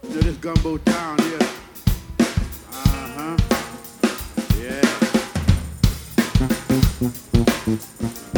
You know this gumbo town here. Uh-huh. Yeah.